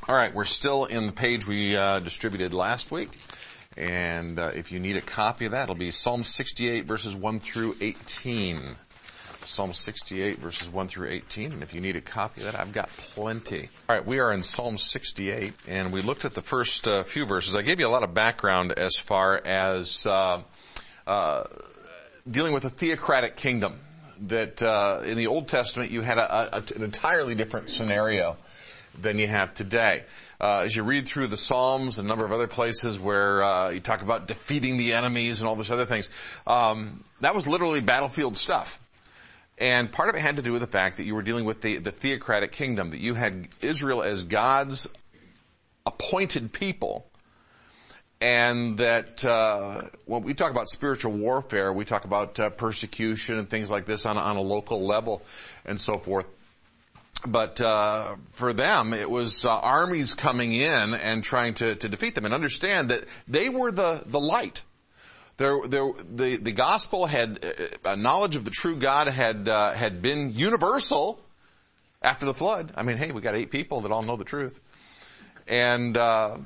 All right, we're still in the page we distributed last week. And if you need a copy of that, it'll be Psalm 68, verses 1 through 18. Psalm 68, verses 1 through 18. And if you need a copy of that, I've got plenty. All right, we are in Psalm 68, and we looked at the first few verses. I gave you a lot of background as far as dealing with a theocratic kingdom. That in the Old Testament, you had an entirely different scenario than you have today. As you read through the Psalms and a number of other places where you talk about defeating the enemies and all these other things, that was literally battlefield stuff. And part of it had to do with the fact that you were dealing with the theocratic kingdom, that you had Israel as God's appointed people, and that when we talk about spiritual warfare, we talk about persecution and things like this on a local level and so forth. But for them, it was armies coming in and trying to defeat them. And understand that they were the light. The gospel had knowledge of the true God had been universal after the flood. I mean, hey, we got 8 people that all know the truth, and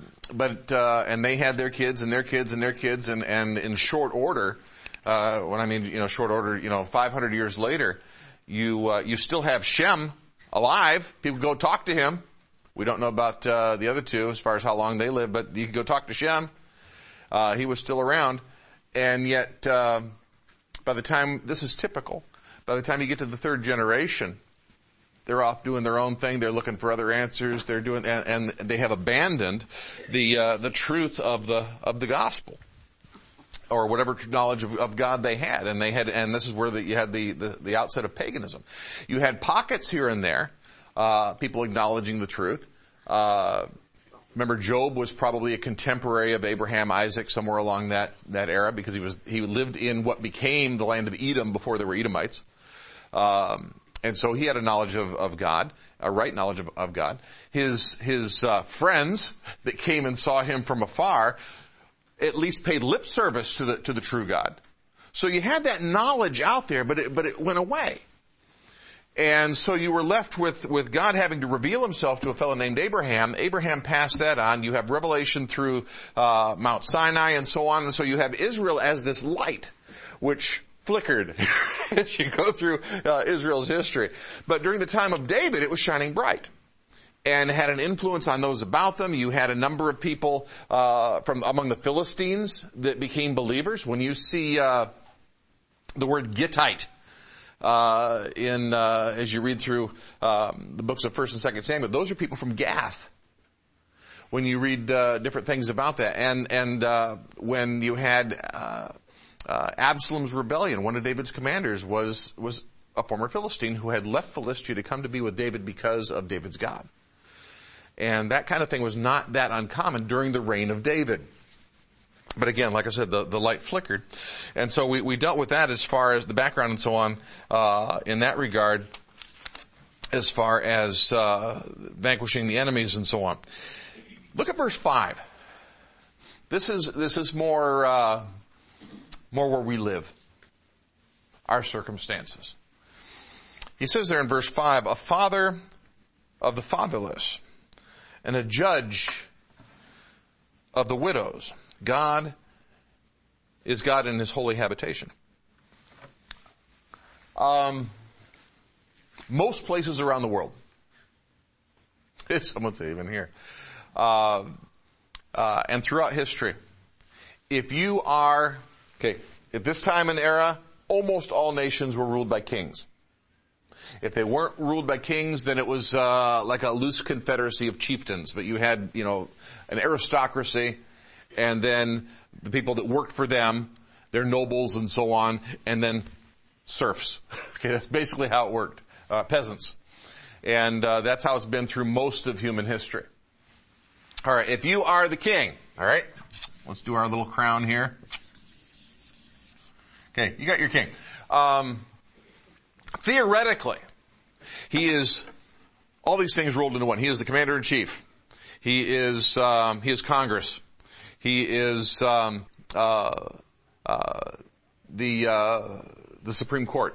they had their kids and their kids and their kids, and in short order, when I mean short order, 500 years later, you still have Shem alive. People go talk to him. We don't know about the other two as far as how long they live, but you can go talk to Shem. He was still around. And yet, by the time, this is typical, by the time you get to the 3rd generation, they're off doing their own thing. They're looking for other answers. They're doing, and they have abandoned the truth of the gospel, or whatever knowledge of God they had. And this is where you had the outset of paganism. You had pockets here and there, people acknowledging the truth. Remember, Job was probably a contemporary of Abraham, Isaac, somewhere along that era, because he lived in what became the land of Edom before there were Edomites. And so he had a knowledge of God, a right knowledge of God. His friends that came and saw him from afar at least paid lip service to the true God. So you had that knowledge out there, but it went away. And so you were left with God having to reveal himself to a fellow named Abraham. Abraham passed that on. You have revelation through Mount Sinai and so on. And so you have Israel as this light, which flickered as you go through Israel's history. But during the time of David, it was shining bright and had an influence on those about them. You had a number of people from among the Philistines that became believers. When you see the word Gittite, as you read through the books of 1st and 2nd Samuel, those are people from Gath. When you read different things about that, and when you had Absalom's rebellion, one of David's commanders was a former Philistine who had left Philistia to come to be with David because of David's God. And that kind of thing was not that uncommon during the reign of David. But again, like I said, the light flickered. And so we dealt with that as far as the background and so on, in that regard, as far as vanquishing the enemies and so on. Look at verse 5. This is more where we live, our circumstances. He says there in verse 5, a father of the fatherless and a judge of the widows. God is God in his holy habitation. Most places around the world, some would say even here, and throughout history, if this time and era, almost all nations were ruled by kings. If they weren't ruled by kings, then it was like a loose confederacy of chieftains. But you had, an aristocracy, and then the people that worked for them, their nobles and so on, and then serfs. Okay, that's basically how it worked. Peasants. And that's how it's been through most of human history. All right, if you are the king, all right, let's do our little crown here. Okay, you got your king. Theoretically, he is all these things rolled into one. He is the commander-in-chief. He is Congress. He is the Supreme Court.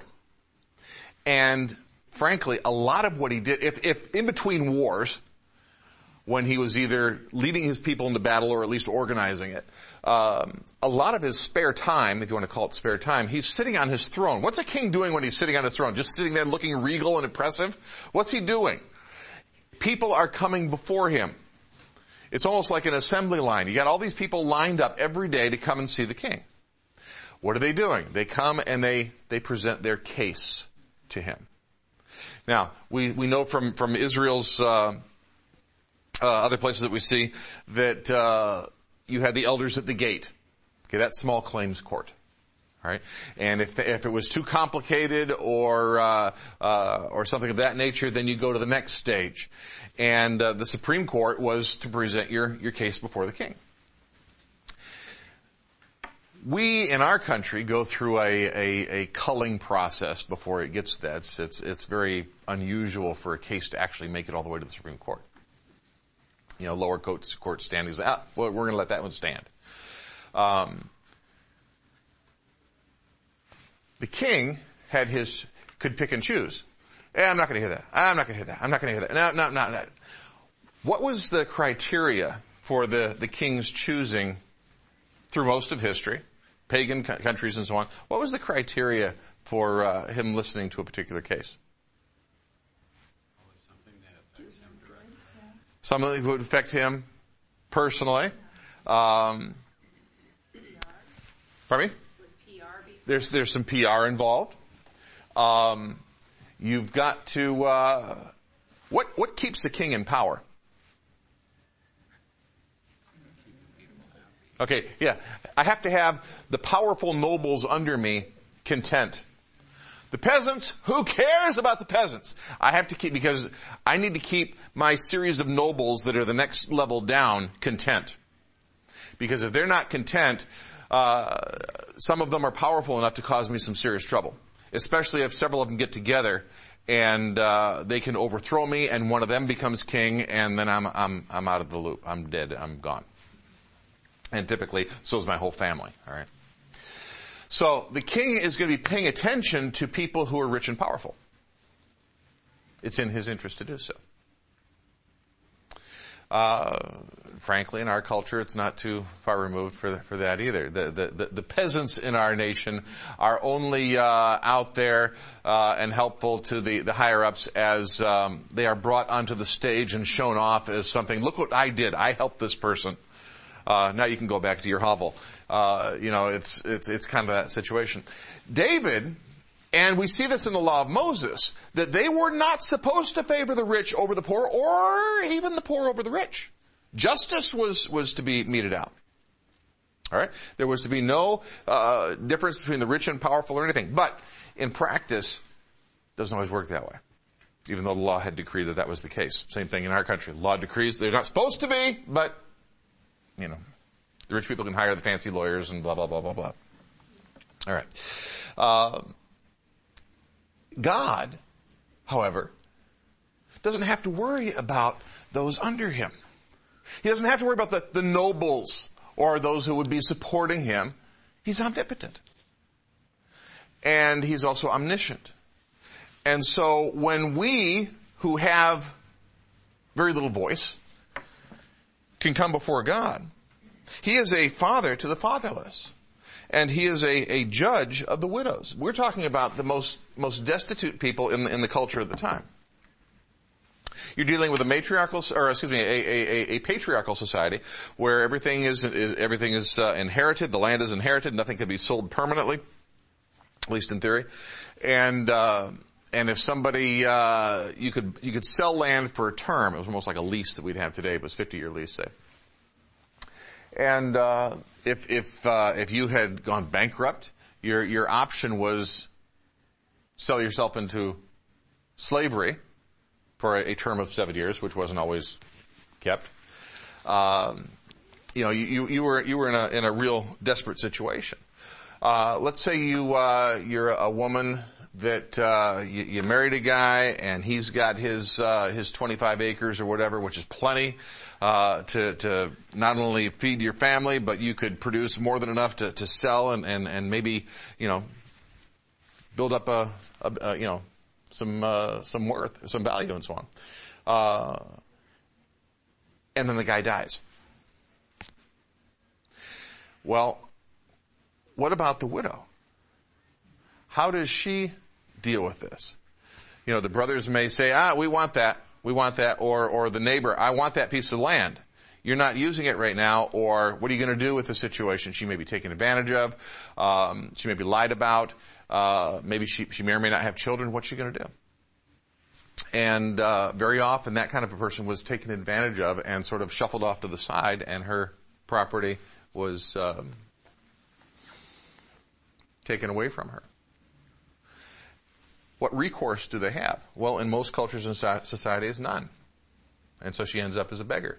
And frankly, a lot of what he did, if in between wars, when he was either leading his people into battle or at least organizing it. A lot of his spare time, if you want to call it spare time, he's sitting on his throne. What's a king doing when he's sitting on his throne? Just sitting there looking regal and impressive? What's he doing? People are coming before him. It's almost like an assembly line. You got all these people lined up every day to come and see the king. What are they doing? They come and they present their case to him. Now, we know from Israel's other places that we see that you had the elders at the gate. Okay, that's small claims court. All right, and if it was too complicated or something of that nature, then you go to the next stage, and the Supreme Court was to present your case before the king. We in our country go through a culling process before it gets to that. It's very unusual for a case to actually make it all the way to the Supreme Court. You know, lower court standings. Well, we're going to let that one stand. The king could pick and choose. I'm not going to hear that. I'm not going to hear that. I'm not going to hear that. No. What was the criteria for the king's choosing through most of history, pagan countries and so on? What was the criteria for him listening to a particular case? Something that would affect him personally. Pardon me? There's some PR involved. You've got to, what keeps the king in power? Okay, yeah. I have to have the powerful nobles under me content. The peasants, who cares about the peasants? I have to keep, because I need to keep my series of nobles that are the next level down content. Because if they're not content, some of them are powerful enough to cause me some serious trouble. Especially if several of them get together and they can overthrow me, and one of them becomes king, and then I'm out of the loop. I'm dead. I'm gone. And typically, so is my whole family. All right. So the king is going to be paying attention to people who are rich and powerful. It's in his interest to do so. Frankly, in our culture, it's not too far removed for that either. The peasants in our nation are only out there and helpful to the higher ups as they are brought onto the stage and shown off as something. Look what I did. I helped this person. Now you can go back to your hovel. It's kind of that situation. David, and we see this in the law of Moses, that they were not supposed to favor the rich over the poor, or even the poor over the rich. Justice was to be meted out. All right? There was to be no difference between the rich and powerful or anything. But in practice, it doesn't always work that way. Even though the law had decreed that was the case. Same thing in our country. The law decrees they're not supposed to be, but, you know, the rich people can hire the fancy lawyers and blah, blah, blah, blah, blah. All right. God, however, doesn't have to worry about those under him. He doesn't have to worry about the nobles or those who would be supporting him. He's omnipotent. And he's also omniscient. And so when we, who have very little voice, can come before God, he is a father to the fatherless. And he is a judge of the widows. We're talking about the most destitute people in the culture at the time. You're dealing with a patriarchal society where everything is inherited. The land is inherited. Nothing can be sold permanently, at least in theory. And if somebody, you could sell land for a term. It was almost like a lease that we'd have today. It was 50-year lease, say. And if you had gone bankrupt, your option was sell yourself into slavery for a term of 7 years, which wasn't always kept. You were in a real desperate situation. Let's say you're a woman that you married a guy and he's got his 25 acres or whatever, which is plenty to not only feed your family, but you could produce more than enough to sell and maybe, build up some worth, some value and so on. and then the guy dies. Well, what about the widow? How does she deal with this? You know, the brothers may say, we want that, or the neighbor, I want that piece of land. You're not using it right now, or what are you going to do with the situation? She may be taken advantage of, she may be lied about, maybe she may or may not have children. What's she going to do? And very often that kind of a person was taken advantage of and sort of shuffled off to the side, and her property was taken away from her. What recourse do they have? Well, in most cultures and societies, none. And so she ends up as a beggar.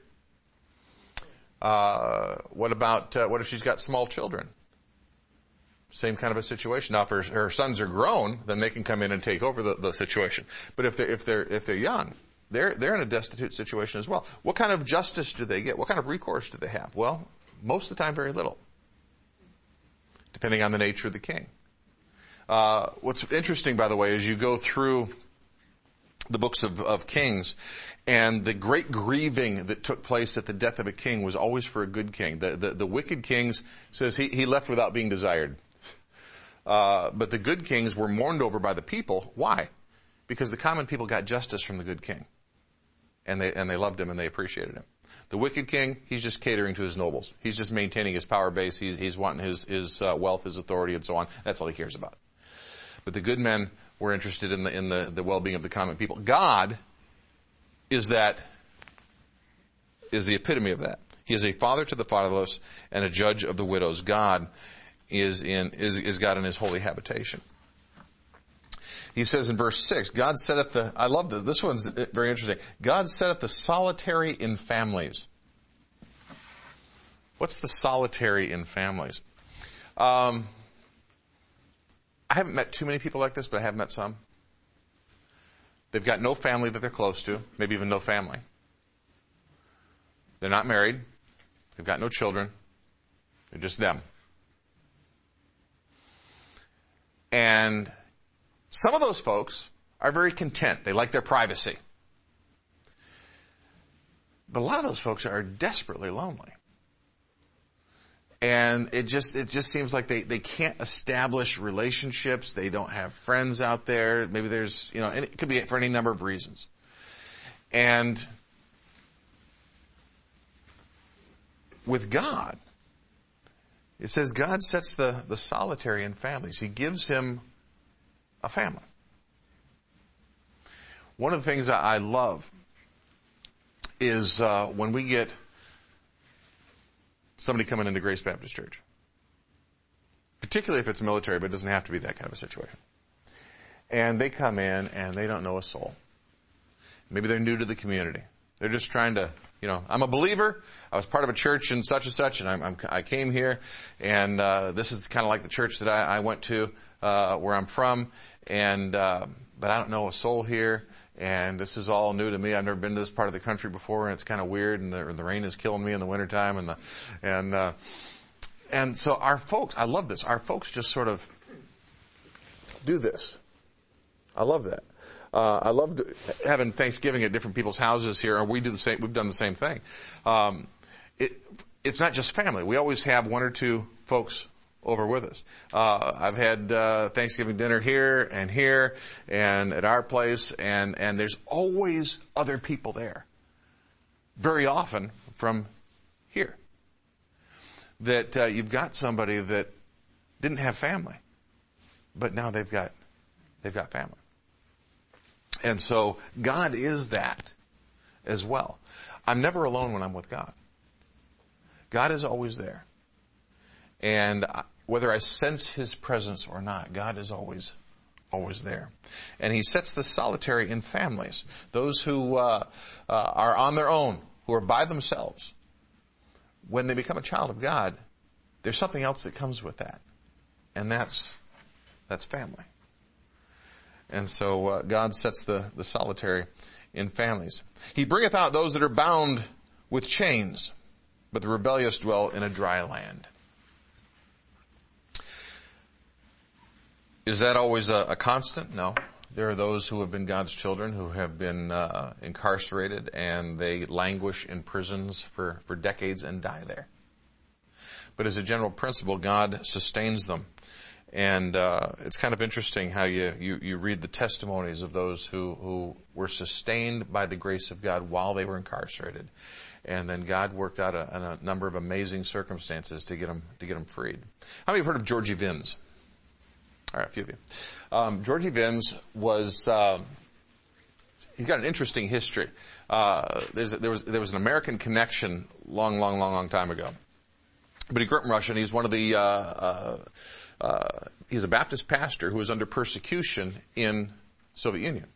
What if she's got small children? Same kind of a situation. Now, if her sons are grown, then they can come in and take over the situation. But if they're young, they're in a destitute situation as well. What kind of justice do they get? What kind of recourse do they have? Well, most of the time, very little, depending on the nature of the king. What's interesting, by the way, is you go through the books of Kings, and the great grieving that took place at the death of a king was always for a good king. The wicked kings, says he left without being desired. But the good kings were mourned over by the people. Why? Because the common people got justice from the good king. And they loved him and they appreciated him. The wicked king, he's just catering to his nobles. He's just maintaining his power base. He's wanting his wealth, his authority, and so on. That's all he cares about. But the good men were interested in the well-being of the common people. God is the epitome of that. He is a father to the fatherless and a judge of the widows. God is God in his holy habitation. He says in verse 6, God setteth I love this. This one's very interesting. God setteth the solitary in families. What's the solitary in families? I haven't met too many people like this, but I have met some. They've got no family that they're close to, maybe even no family. They're not married. They've got no children. They're just them. And some of those folks are very content. They like their privacy. But a lot of those folks are desperately lonely. And it just seems like they can't establish relationships. They don't have friends out there. Maybe there's, and it could be for any number of reasons. And with God, it says God sets the solitary in families. He gives him a family. One of the things I love is when we get somebody coming into Grace Baptist Church. Particularly if it's military, but it doesn't have to be that kind of a situation. And they come in and they don't know a soul. Maybe they're new to the community. They're just trying to, I'm a believer. I was part of a church and such, and I came here, and this is kind of like the church that I went to, where I'm from, and but I don't know a soul here. And this is all new to me. I've never been to this part of the country before, and it's kind of weird, and the rain is killing me in the wintertime, and so our folks, I love this. Our folks just sort of do this. I love that. I love having Thanksgiving at different people's houses here, and we do the same. We've done the same thing. It's not just family. We always have one or two folks over with us. I've had Thanksgiving dinner here and at our place, and there's always other people there. Very often from here. That you've got somebody that didn't have family, but now they've got family. And so God is that as well. I'm never alone when I'm with God. God is always there. And whether I sense his presence or not, God is always there. And he sets the solitary in families. Those who are on their own, who are by themselves. When they become a child of God, there's something else that comes with that. And that's family. And so God sets the solitary in families. He bringeth out those that are bound with chains, but the rebellious dwell in a dry land. Is that always a constant? No. There are those who have been God's children who have been incarcerated, and they languish in prisons for decades and die there. But as a general principle, God sustains them. And it's kind of interesting how you read the testimonies of those who were sustained by the grace of God while they were incarcerated. And then God worked out a number of amazing circumstances to get them freed. How many have heard of Georgie Vins? All right, a few of you. Georgie Vins was, he's got an interesting history. There was an American connection long time ago. But he grew up in Russia, and he's one of the, he's a Baptist pastor who was under persecution in Soviet Union.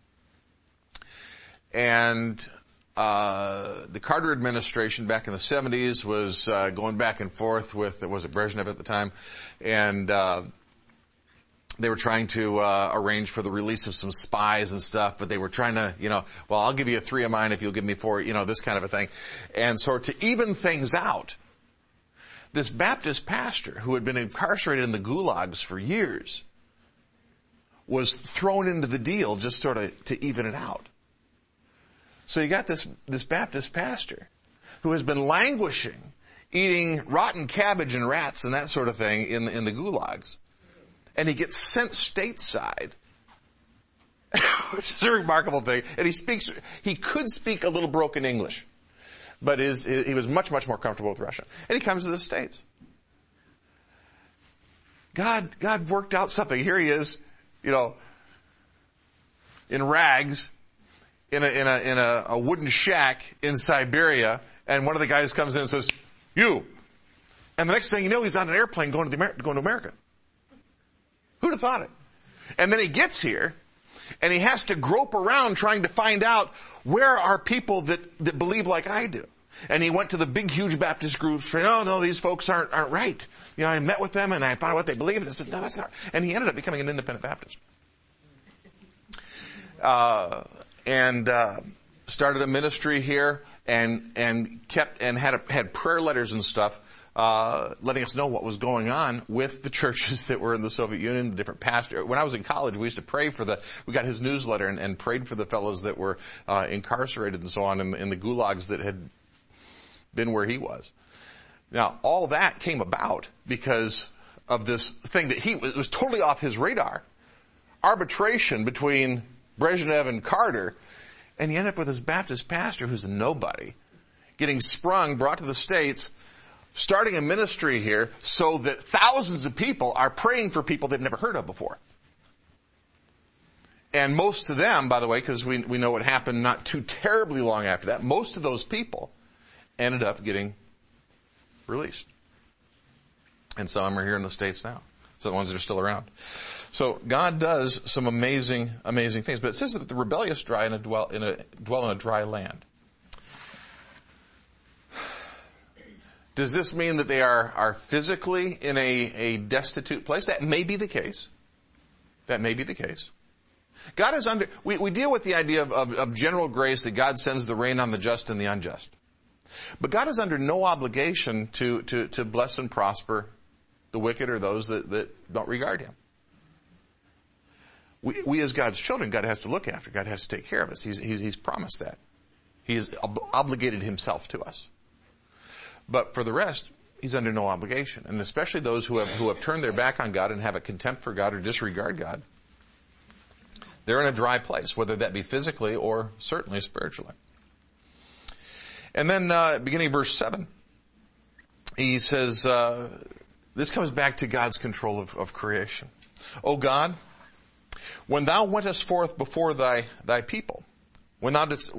And, the Carter administration back in the 70s was, going back and forth with, was it Brezhnev at the time? And, they were trying to arrange for the release of some spies and stuff, but they were trying to, well, I'll give you 3 of mine if you'll give me 4, this kind of a thing. And so to even things out, this Baptist pastor who had been incarcerated in the gulags for years was thrown into the deal just sort of to even it out. So you got this Baptist pastor who has been languishing, eating rotten cabbage and rats and that sort of thing in the gulags. And he gets sent stateside, which is a remarkable thing. And he could speak a little broken English, but he was much more comfortable with Russian. And he comes to the States. God worked out something. Here he is, in rags, in a wooden shack in Siberia, and one of the guys comes in and says, "You." And the next thing you know, he's on an airplane going to America. Who'd have thought it? And then he gets here, and he has to grope around trying to find out where are people that believe like I do. And he went to the big, huge Baptist groups saying, no, these folks aren't right. I met with them and I found out what they believe, and I said, no, that's not. And he ended up becoming an independent Baptist. And started a ministry here and had prayer letters and stuff, letting us know what was going on with the churches that were in the Soviet Union, the different pastors. When I was in college, we used to pray we got his newsletter and prayed for the fellows that were incarcerated and so on in the gulags that had been where he was. Now, all that came about because of this thing that it was totally off his radar. Arbitration between Brezhnev and Carter, and you end up with this Baptist pastor who's a nobody, getting brought to the States, starting a ministry here so that thousands of people are praying for people they've never heard of before. And most of them, by the way, because we know what happened not too terribly long after that, most of those people ended up getting released. And some of them are here in the States now. So the ones that are still around. So God does some amazing things. But it says that the rebellious dwell in a dry land. Does this mean that they are physically in a destitute place? That may be the case. That may be the case. God is we deal with the idea of general grace, that God sends the rain on the just and the unjust. But God is under no obligation to bless and prosper the wicked or those that don't regard Him. We as God's children, God has to look after. God has to take care of us. He's promised that. He has obligated Himself to us. But for the rest, He's under no obligation. And especially those who have turned their back on God and have a contempt for God or disregard God, they're in a dry place, whether that be physically or certainly spiritually. And then, beginning of verse 7, he says, this comes back to God's control of creation. O God, when thou wentest forth before thy people, when thou didst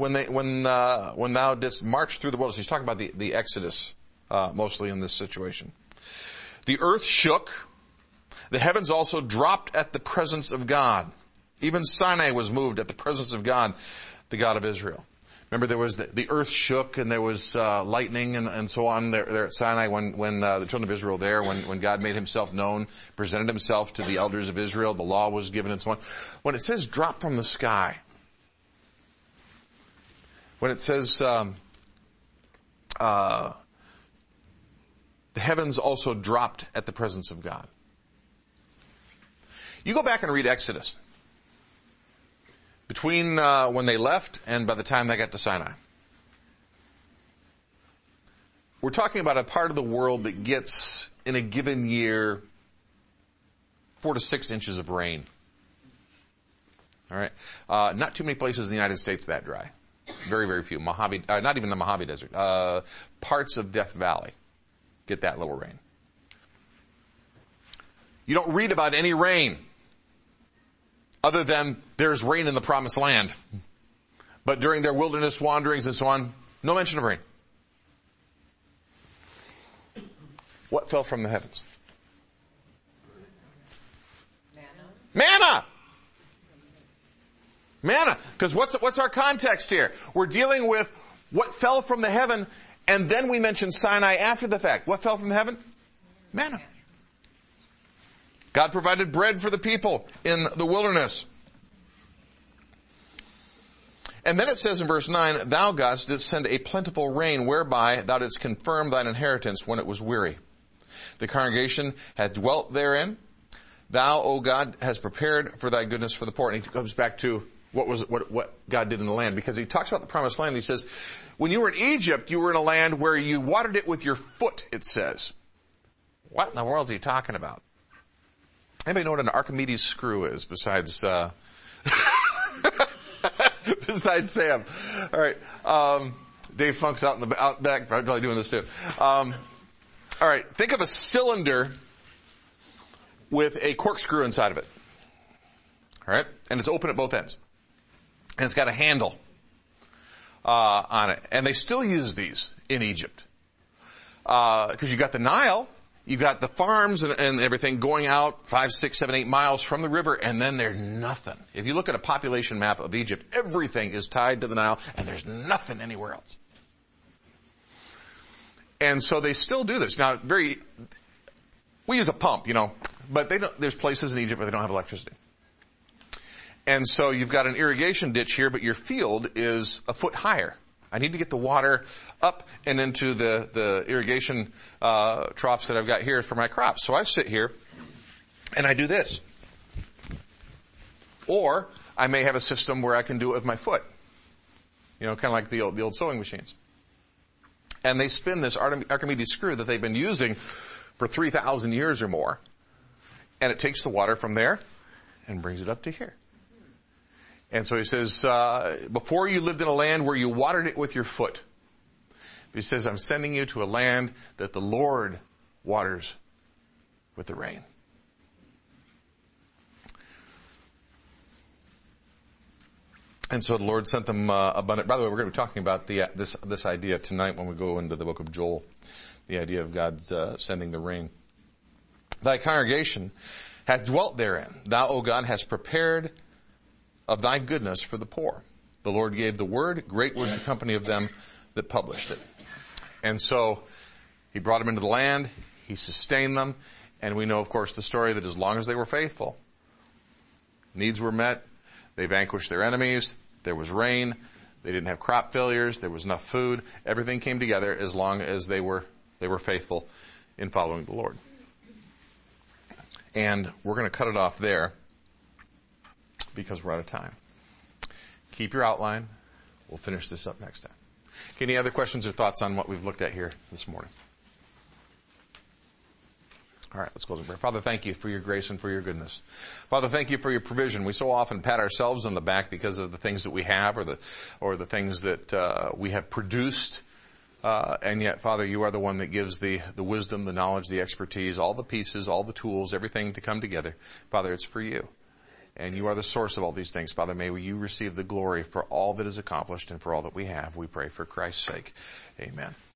march through the wilderness, he's talking about the Exodus, mostly in this situation. The earth shook, the heavens also dropped at the presence of God. Even Sinai was moved at the presence of God, the God of Israel. Remember, there was the earth shook and there was lightning and so on there at Sinai when the children of Israel when God made Himself known, presented Himself to the elders of Israel, the law was given and so on. When it says drop from the sky, when it says the heavens also dropped at the presence of God. You go back and read Exodus. between when they left and by the time they got to Sinai. We're talking about a part of the world that gets, in a given year, 4 to 6 inches of rain. All right. Not too many places in the United States that dry. Very, very few. Mojave, not even the Mojave Desert. Parts of Death Valley get that little rain. You don't read about any rain other than there's rain in the Promised Land. But during their wilderness wanderings and so on, no mention of rain. What fell from the heavens? Manna! Manna. Because what's our context here? We're dealing with what fell from the heaven, and then we mention Sinai after the fact. What fell from the heaven? Manna. God provided bread for the people in the wilderness. And then it says in verse 9, Thou, God, didst send a plentiful rain, whereby thou didst confirm thine inheritance when it was weary. The congregation had dwelt therein. Thou, O God, hast prepared for thy goodness for the poor. And he comes back to what God did in the land. Because he talks about the promised land. He says, when you were in Egypt, you were in a land where you watered it with your foot, it says. What in the world is he talking about? Anybody know what an Archimedes screw is besides, besides Sam? All right. Dave Funk's out back, probably doing this too. All right. Think of a cylinder with a corkscrew inside of it. All right. And it's open at both ends. And it's got a handle, on it. And they still use these in Egypt. Cause you got the Nile. You got the farms and everything going out 5, 6, 7, 8 miles from the river, and then there's nothing. If you look at a population map of Egypt, everything is tied to the Nile, and there's nothing anywhere else. And so they still do this. Now, we use a pump, but there's places in Egypt where they don't have electricity. And so you've got an irrigation ditch here, but your field is a foot higher. I need to get the water up and into the irrigation troughs that I've got here for my crops. So I sit here and I do this. Or I may have a system where I can do it with my foot. Kind of like the old sewing machines. And they spin this Archimedes screw that they've been using for 3,000 years or more. And it takes the water from there and brings it up to here. And so he says, before you lived in a land where you watered it with your foot. He says, I'm sending you to a land that the Lord waters with the rain. And so the Lord sent them abundant. By the way, we're going to be talking about this idea tonight when we go into the book of Joel. The idea of God sending the rain. Thy congregation hath dwelt therein. Thou, O God, hast prepared of thy goodness for the poor. The Lord gave the word. Great was the company of them that published it. And so he brought them into the land. He sustained them. And we know, of course, the story that as long as they were faithful, needs were met. They vanquished their enemies. There was rain. They didn't have crop failures. There was enough food. Everything came together as long as they were faithful in following the Lord. And we're going to cut it off there because we're out of time. Keep your outline. We'll finish this up next time. Any other questions or thoughts on what we've looked at here this morning? All right, let's close in prayer. Father, thank you for your grace and for your goodness. Father, thank you for your provision. We so often pat ourselves on the back because of the things that we have or the things that we have produced. And yet, Father, you are the one that gives the wisdom, the knowledge, the expertise, all the pieces, all the tools, everything to come together. Father, it's for you. And you are the source of all these things. Father, may you receive the glory for all that is accomplished and for all that we have. We pray for Christ's sake. Amen.